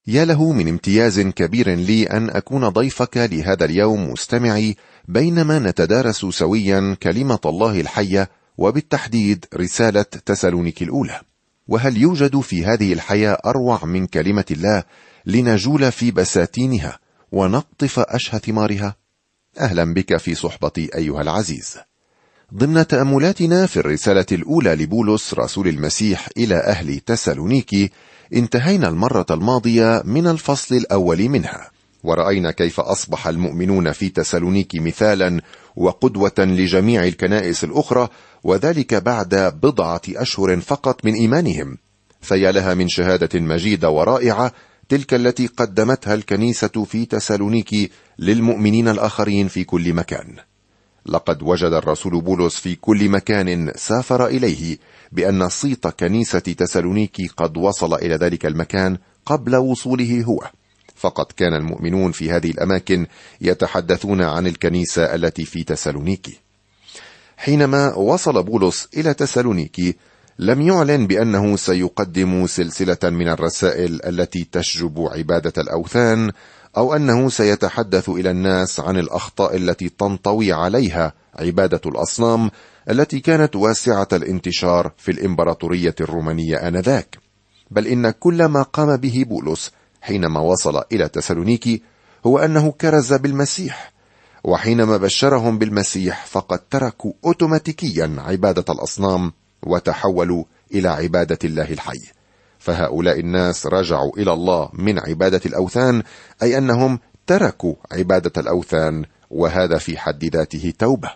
يا له من امتياز كبير لي أن أكون ضيفك لهذا اليوم مستمعي، بينما نتدارس سويا كلمة الله الحية، وبالتحديد رسالة تسالونيكي الأولى. وهل يوجد في هذه الحياة أروع من كلمة الله لنجول في بساتينها ونقطف أشهى ثمارها؟ أهلا بك في صحبتي أيها العزيز. ضمن تأملاتنا في الرسالة الأولى لبولس رسول المسيح إلى أهل تسالونيكي، انتهينا المرة الماضية من الفصل الأول منها، ورأينا كيف أصبح المؤمنون في تسالونيكي مثالا وقدوة لجميع الكنائس الأخرى، وذلك بعد بضعة أشهر فقط من إيمانهم. فيا لها من شهادة مجيدة ورائعة تلك التي قدمتها الكنيسة في تسالونيكي للمؤمنين الآخرين في كل مكان. لقد وجد الرسول بولس في كل مكان سافر إليه بأن صيت كنيسة تسالونيكي قد وصل إلى ذلك المكان قبل وصوله هو، فقد كان المؤمنون في هذه الأماكن يتحدثون عن الكنيسة التي في تسالونيكي. حينما وصل بولس إلى تسالونيكي لم يعلن بأنه سيقدم سلسلة من الرسائل التي تشجب عبادة الأوثان، أو أنه سيتحدث إلى الناس عن الأخطاء التي تنطوي عليها عبادة الأصنام التي كانت واسعة الانتشار في الإمبراطورية الرومانية آنذاك. بل إن كل ما قام به بولس حينما وصل إلى تسالونيكي هو أنه كرز بالمسيح، وحينما بشرهم بالمسيح فقد تركوا أوتوماتيكيا عبادة الأصنام وتحولوا إلى عبادة الله الحي. فهؤلاء الناس رجعوا إلى الله من عبادة الأوثان، أي أنهم تركوا عبادة الأوثان، وهذا في حد ذاته توبة.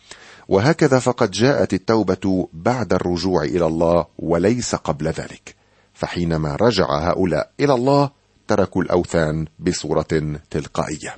وهكذا فقد جاءت التوبة بعد الرجوع إلى الله وليس قبل ذلك. فحينما رجع هؤلاء إلى الله تركوا الأوثان بصورة تلقائية.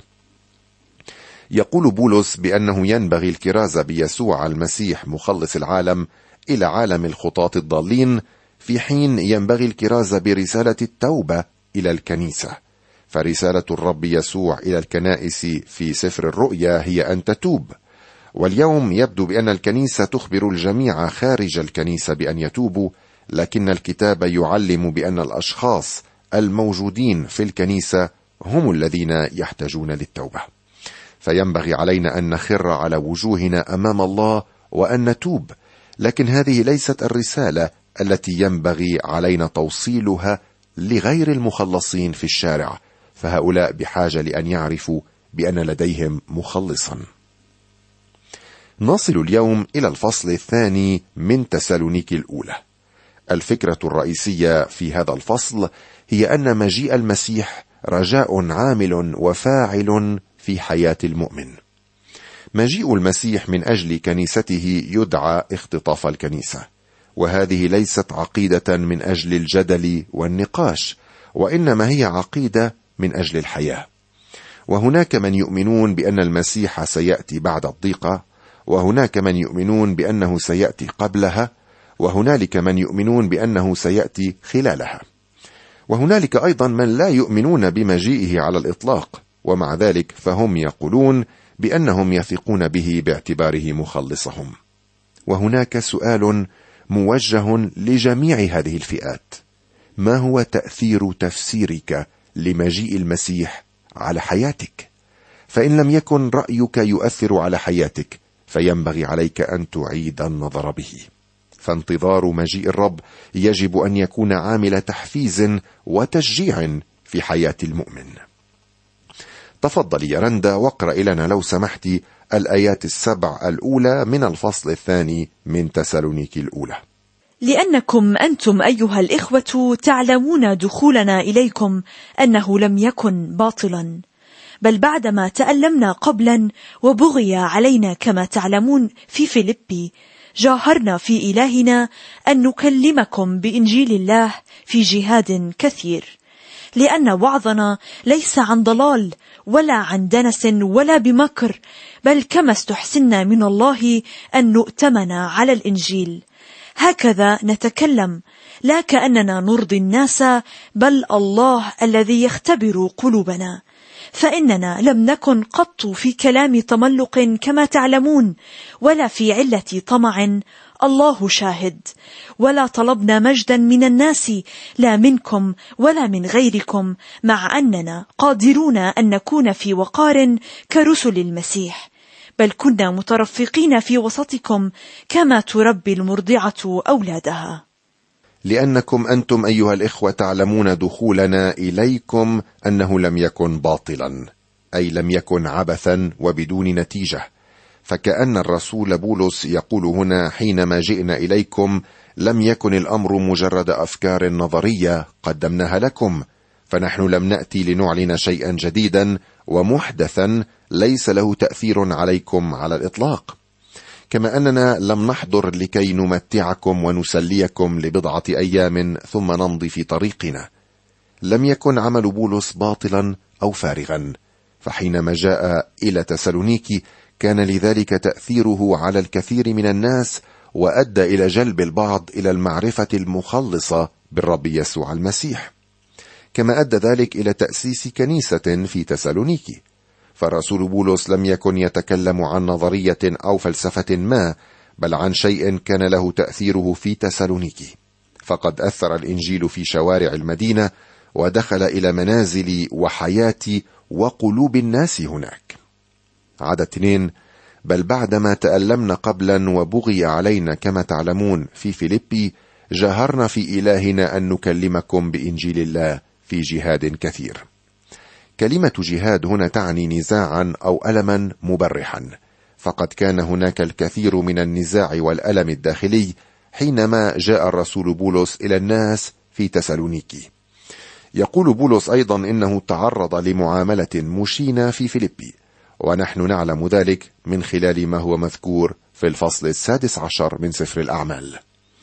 يقول بولس بأنه ينبغي الكرازة بيسوع المسيح مخلص العالم إلى عالم الخطاة الضالين، في حين ينبغي الكرازة برسالة التوبة إلى الكنيسة. فرسالة الرب يسوع إلى الكنائس في سفر الرؤيا هي أن تتوب، واليوم يبدو بأن الكنيسة تخبر الجميع خارج الكنيسة بأن يتوبوا، لكن الكتاب يعلم بأن الأشخاص الموجودين في الكنيسة هم الذين يحتاجون للتوبة. فينبغي علينا أن نخر على وجوهنا أمام الله وأن نتوب، لكن هذه ليست الرسالة التي ينبغي علينا توصيلها لغير المخلصين في الشارع، فهؤلاء بحاجة لأن يعرفوا بأن لديهم مخلصا. نصل اليوم إلى الفصل الثاني من تسالونيكي الأولى. الفكرة الرئيسية في هذا الفصل هي أن مجيء المسيح رجاء عامل وفاعل في حياة المؤمن. مجيء المسيح من أجل كنيسته يدعى اختطاف الكنيسة، وهذه ليست عقيدة من أجل الجدل والنقاش، وإنما هي عقيدة من أجل الحياة. وهناك من يؤمنون بأن المسيح سيأتي بعد الضيقة، وهناك من يؤمنون بأنه سيأتي قبلها، وهنالك من يؤمنون بأنه سيأتي خلالها، وهنالك أيضا من لا يؤمنون بمجيئه على الإطلاق، ومع ذلك فهم يقولون بأنهم يثقون به باعتباره مخلصهم. وهناك سؤال موجه لجميع هذه الفئات: ما هو تأثير تفسيرك لمجيء المسيح على حياتك؟ فإن لم يكن رأيك يؤثر على حياتك فينبغي عليك أن تعيد النظر به. فانتظار مجيء الرب يجب أن يكون عامل تحفيز وتشجيع في حياة المؤمن. تفضلي يا رندا واقرأ لنا لو سمحتي الآيات 7 الأولى من الفصل الثاني من تسالونيكي الأولى. لأنكم أنتم أيها الإخوة تعلمون دخولنا إليكم أنه لم يكن باطلا، بل بعدما تألمنا قبلا وبغي علينا كما تعلمون في فيلبي، جاهرنا في إلهنا أن نكلمكم بإنجيل الله في جهاد كثير، لأن وعظنا ليس عن ضلال ولا عن دنس ولا بمكر، بل كما استحسنا من الله أن نؤتمن على الإنجيل. هكذا نتكلم، لا كأننا نرضي الناس، بل الله الذي يختبر قلوبنا. فإننا لم نكن قط في كلام تملق كما تعلمون، ولا في علة طمع، الله شاهد. ولا طلبنا مجدا من الناس، لا منكم ولا من غيركم، مع أننا قادرون أن نكون في وقار كرسل المسيح، بل كنا مترفقين في وسطكم كما تربي المرضعة أولادها. لأنكم أنتم أيها الإخوة تعلمون دخولنا إليكم أنه لم يكن باطلا، أي لم يكن عبثا وبدون نتيجة. فكأن الرسول بولس يقول هنا: حينما جئنا إليكم لم يكن الأمر مجرد أفكار نظرية قدمناها لكم، فنحن لم نأتي لنعلن شيئا جديدا ومحدثا ليس له تأثير عليكم على الإطلاق، كما أننا لم نحضر لكي نمتعكم ونسليكم لبضعة أيام ثم نمضي في طريقنا. لم يكن عمل بولس باطلا أو فارغا، فحينما جاء إلى تسالونيكي كان لذلك تأثيره على الكثير من الناس، وأدى إلى جلب البعض إلى المعرفة المخلصة بالرب يسوع المسيح، كما أدى ذلك إلى تأسيس كنيسة في تسالونيكي. فالرسول بولس لم يكن يتكلم عن نظرية أو فلسفة ما، بل عن شيء كان له تأثيره في تسالونيكي، فقد أثر الإنجيل في شوارع المدينة ودخل إلى منازل وحياة وقلوب الناس هناك. عدد 2: بل بعدما تألمنا قبلا وبغي علينا كما تعلمون في فيليبي، جاهرنا في إلهنا أن نكلمكم بإنجيل الله في جهاد كثير. كلمة جهاد هنا تعني نزاعا أو ألما مبرحا، فقد كان هناك الكثير من النزاع والألم الداخلي حينما جاء الرسول بولس إلى الناس في تسالونيكي. يقول بولس أيضا إنه تعرض لمعاملة مشينة في فيليبي، ونحن نعلم ذلك من خلال ما هو مذكور في الفصل 16 من سفر الأعمال.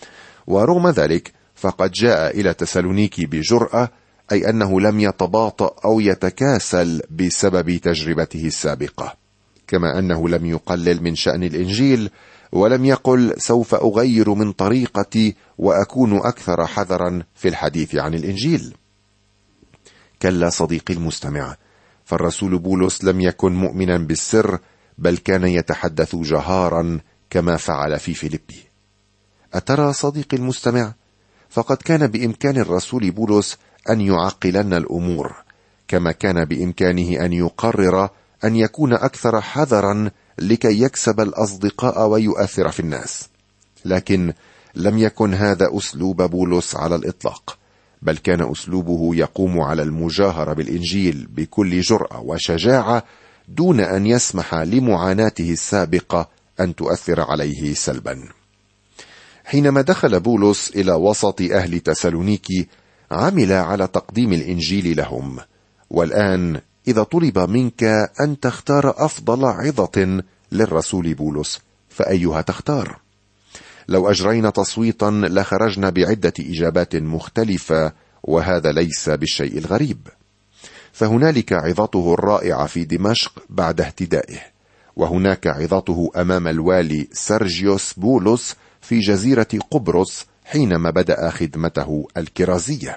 ورغم ذلك فقد جاء إلى تسالونيكي بجرأة، أي أنه لم يتباطأ أو يتكاسل بسبب تجربته السابقة، كما أنه لم يقلل من شأن الإنجيل، ولم يقل سوف أغير من طريقتي وأكون أكثر حذرا في الحديث عن الإنجيل. كلا صديقي المستمع، فالرسول بولس لم يكن مؤمنا بالسر، بل كان يتحدث جهارا كما فعل في فيليبي. أترى صديقي المستمع؟ فقد كان بإمكان الرسول بولس أن يعقلن الأمور، كما كان بإمكانه أن يقرر أن يكون أكثر حذرا لكي يكسب الأصدقاء ويؤثر في الناس، لكن لم يكن هذا أسلوب بولس على الإطلاق، بل كان أسلوبه يقوم على المجاهرة بالإنجيل بكل جرأة وشجاعة، دون أن يسمح لمعاناته السابقة أن تؤثر عليه سلبا. حينما دخل بولس إلى وسط أهل تسالونيكي عمل على تقديم الإنجيل لهم. والآن إذا طلب منك أن تختار أفضل عظة للرسول بولس، فأيها تختار؟ لو أجرينا تصويتا لخرجنا بعدة إجابات مختلفة، وهذا ليس بالشيء الغريب. فهنالك عظته الرائعة في دمشق بعد اهتدائه، وهناك عظته أمام الوالي سيرجيوس بولس في جزيرة قبرص حينما بدأ خدمته الكرازية،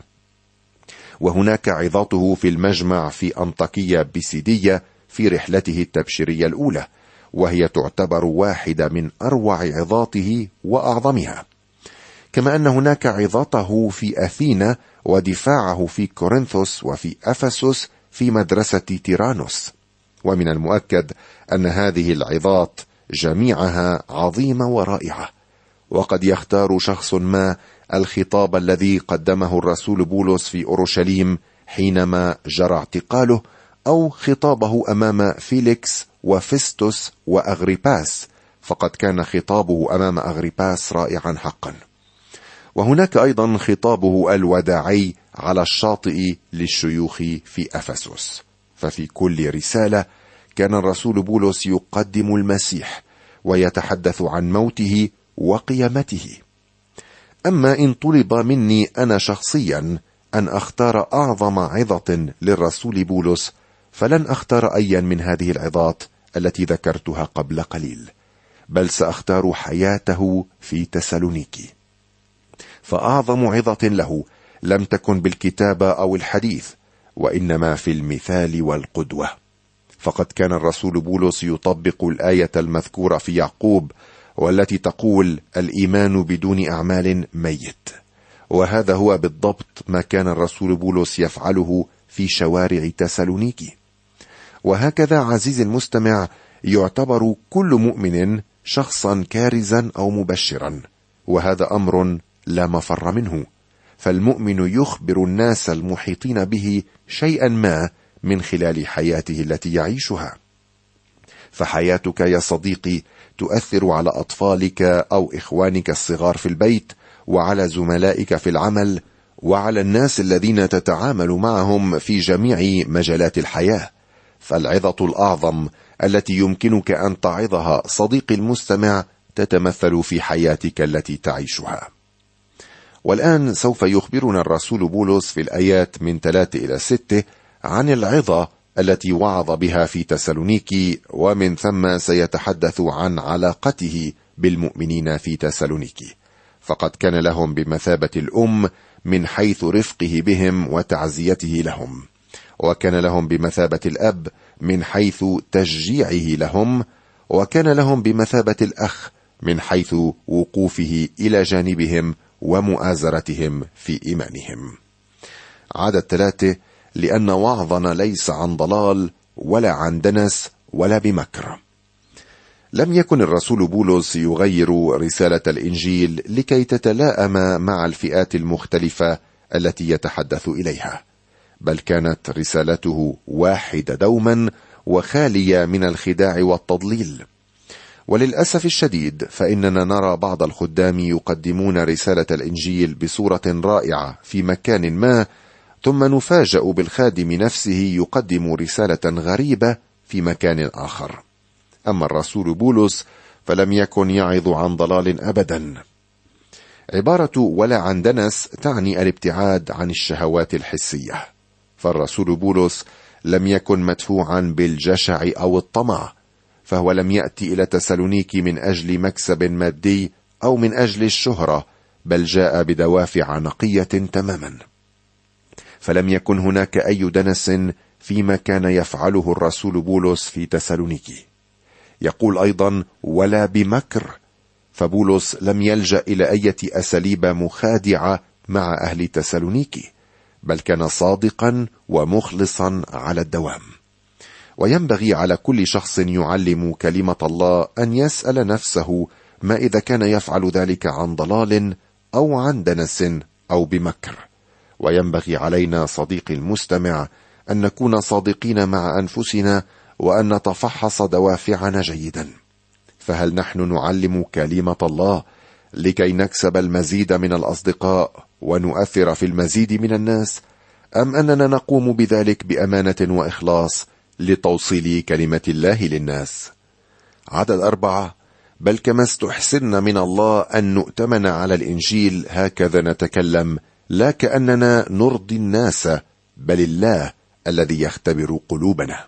وهناك عظته في المجمع في أنطاكية بيسيدية في رحلته التبشيرية الأولى، وهي تعتبر واحدة من أروع عظاته وأعظمها. كما أن هناك عظته في أثينا، ودفاعه في كورنثوس وفي أفسس في مدرسة تيرانوس. ومن المؤكد أن هذه العظات جميعها عظيمة ورائعة، وقد يختار شخص ما الخطاب الذي قدمه الرسول بولس في أورشليم حينما جرى اعتقاله، أو خطابه أمام فيليكس وفيستوس وأغريباس، فقد كان خطابه أمام أغريباس رائعا حقا. وهناك أيضا خطابه الوداعي على الشاطئ للشيوخ في أفسس. ففي كل رسالة كان الرسول بولس يقدم المسيح ويتحدث عن موته وقيامته. أما إن طلب مني أنا شخصيا أن أختار أعظم عظة للرسول بولس، فلن أختار أيا من هذه العظات التي ذكرتها قبل قليل، بل سأختار حياته في تسالونيكي. فأعظم عظة له لم تكن بالكتابة أو الحديث، وإنما في المثال والقدوة. فقد كان الرسول بولس يطبق الآية المذكورة في يعقوب: والتي تقول الإيمان بدون أعمال ميت. وهذا هو بالضبط ما كان الرسول بولس يفعله في شوارع تسالونيكي. وهكذا عزيزي المستمع يعتبر كل مؤمن شخصا كارزا أو مبشرا، وهذا أمر لا مفر منه، فالمؤمن يخبر الناس المحيطين به شيئا ما من خلال حياته التي يعيشها. فحياتك يا صديقي تؤثر على أطفالك أو إخوانك الصغار في البيت، وعلى زملائك في العمل، وعلى الناس الذين تتعامل معهم في جميع مجالات الحياة. فالعظة الأعظم التي يمكنك أن تعظها صديقي المستمع تتمثل في حياتك التي تعيشها. والآن سوف يخبرنا الرسول بولس في الآيات من 3 إلى 6 عن العظة التي وعظ بها في تسالونيكي، ومن ثم سيتحدث عن علاقته بالمؤمنين في تسالونيكي، فقد كان لهم بمثابة الأم من حيث رفقه بهم وتعزيته لهم، وكان لهم بمثابة الأب من حيث تشجيعه لهم، وكان لهم بمثابة الأخ من حيث وقوفه إلى جانبهم ومؤازرتهم في إيمانهم. عدد 3: لأن وعظنا ليس عن ضلال ولا عن دنس ولا بمكر. لم يكن الرسول بولس يغير رسالة الإنجيل لكي تتلائم مع الفئات المختلفة التي يتحدث إليها، بل كانت رسالته واحدة دوما وخالية من الخداع والتضليل. وللأسف الشديد فإننا نرى بعض الخدام يقدمون رسالة الإنجيل بصورة رائعة في مكان ما، ثم نفاجأ بالخادم نفسه يقدم رسالة غريبة في مكان آخر. أما الرسول بولس فلم يكن يعظ عن ضلال أبدا. عبارة ولا عن دنس تعني الابتعاد عن الشهوات الحسية، فالرسول بولس لم يكن مدفوعا بالجشع أو الطمع، فهو لم يأتي إلى تسالونيكي من أجل مكسب مادي أو من أجل الشهرة، بل جاء بدوافع نقية تماما. فلم يكن هناك أي دنس فيما كان يفعله الرسول بولس في تسالونيكي. يقول أيضا ولا بمكر، فبولس لم يلجأ إلى أي أساليب مخادعة مع أهل تسالونيكي، بل كان صادقا ومخلصا على الدوام. وينبغي على كل شخص يعلم كلمة الله أن يسأل نفسه ما إذا كان يفعل ذلك عن ضلال أو عن دنس أو بمكر. وينبغي علينا صديقي المستمع أن نكون صادقين مع أنفسنا، وأن نتفحص دوافعنا جيدا. فهل نحن نعلم كلمة الله لكي نكسب المزيد من الأصدقاء ونؤثر في المزيد من الناس، أم أننا نقوم بذلك بأمانة وإخلاص لتوصيل كلمة الله للناس؟ عدد 4: بل كما استحسنا من الله أن نؤتمن على الإنجيل هكذا نتكلم، لا كأننا نرضي الناس بل الله الذي يختبر قلوبنا.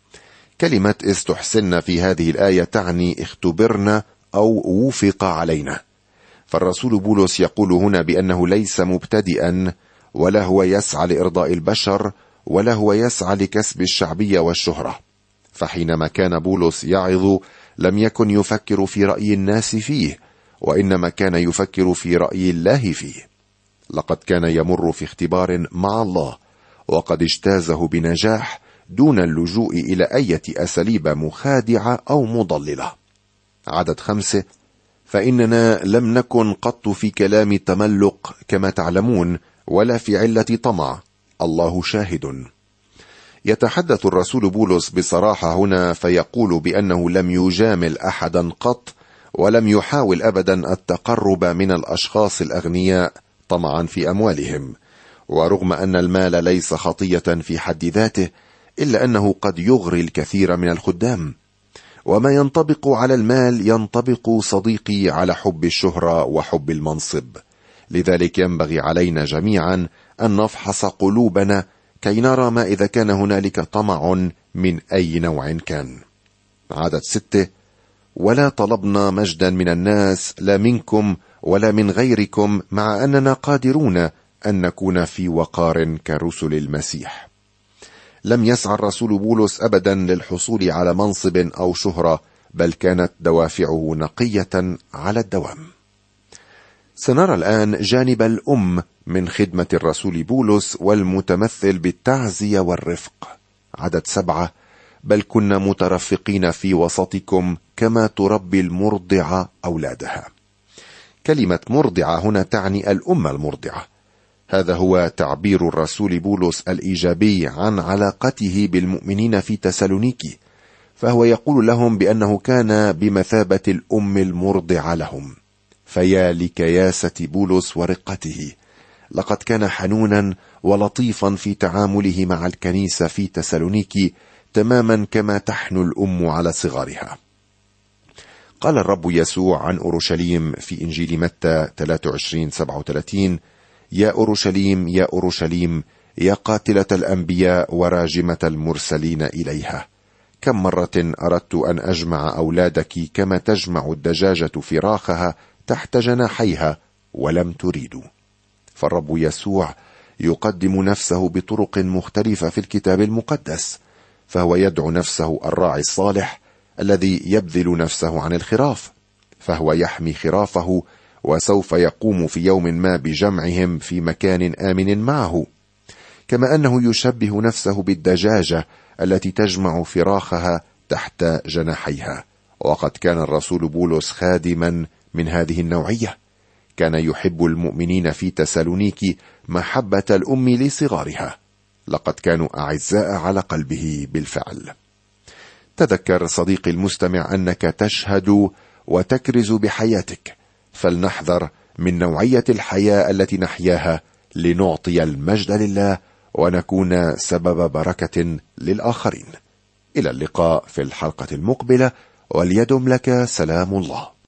كلمة استحسنا في هذه الآية تعني اختبرنا أو وفق علينا. فالرسول بولس يقول هنا بأنه ليس مبتدئا، ولا هو يسعى لإرضاء البشر، ولا هو يسعى لكسب الشعبية والشهرة. فحينما كان بولس يعظ لم يكن يفكر في رأي الناس فيه، وإنما كان يفكر في رأي الله فيه. لقد كان يمر في اختبار مع الله، وقد اجتازه بنجاح دون اللجوء إلى أي أساليب مخادعة أو مضللة. عدد 5: فإننا لم نكن قط في كلام تملق كما تعلمون، ولا في علة طمع، الله شاهد. يتحدث الرسول بولس بصراحة هنا، فيقول بأنه لم يجامل أحدا قط، ولم يحاول أبدا التقرب من الأشخاص الأغنياء طمعا في أموالهم. ورغم أن المال ليس خطية في حد ذاته، إلا أنه قد يغري الكثير من الخدام. وما ينطبق على المال ينطبق صديقي على حب الشهرة وحب المنصب. لذلك ينبغي علينا جميعا أن نفحص قلوبنا كي نرى ما إذا كان هنالك طمع من أي نوع كان. عدد 6: ولا طلبنا مجدا من الناس، لا منكم ولا من غيركم، مع أننا قادرون أن نكون في وقار كرسل المسيح. لم يسعى الرسول بولس أبدا للحصول على منصب أو شهرة، بل كانت دوافعه نقية على الدوام. سنرى الآن جانب الأم من خدمة الرسول بولس، والمتمثل بالتعزية والرفق. عدد 7: بل كنا مترفقين في وسطكم كما تربي المرضعة أولادها. كلمة مرضعة هنا تعني الأم المرضعة. هذا هو تعبير الرسول بولس الإيجابي عن علاقته بالمؤمنين في تسالونيكي، فهو يقول لهم بأنه كان بمثابة الأم المرضعة لهم. فيا لكياسة بولس ورقته، لقد كان حنونا ولطيفا في تعامله مع الكنيسة في تسالونيكي، تماما كما تحنو الأم على صغارها. قال الرب يسوع عن أورشليم في إنجيل متى 23:37: يا أورشليم يا أورشليم، يا قاتلة الأنبياء وراجمة المرسلين إليها، كم مرة أردت أن أجمع أولادك كما تجمع الدجاجة فراخها تحت جناحيها ولم تريدوا. فالرب يسوع يقدم نفسه بطرق مختلفة في الكتاب المقدس، فهو يدعو نفسه الراعي الصالح الذي يبذل نفسه عن الخراف، فهو يحمي خرافه، وسوف يقوم في يوم ما بجمعهم في مكان آمن معه. كما أنه يشبه نفسه بالدجاجة التي تجمع فراخها تحت جناحيها. وقد كان الرسول بولس خادما من هذه النوعية، كان يحب المؤمنين في تسالونيكي محبة الأم لصغارها، لقد كانوا أعزاء على قلبه بالفعل. تذكر صديقي المستمع أنك تشهد وتكرز بحياتك، فلنحذر من نوعية الحياة التي نحياها لنعطي المجد لله ونكون سبب بركة للآخرين. إلى اللقاء في الحلقة المقبلة، وليدم لك سلام الله.